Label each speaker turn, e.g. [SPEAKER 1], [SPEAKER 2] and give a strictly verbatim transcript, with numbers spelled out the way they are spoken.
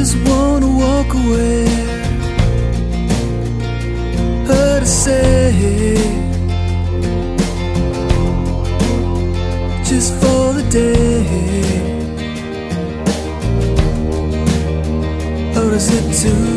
[SPEAKER 1] just wanna walk away. Her to say, just for the day. Or is it too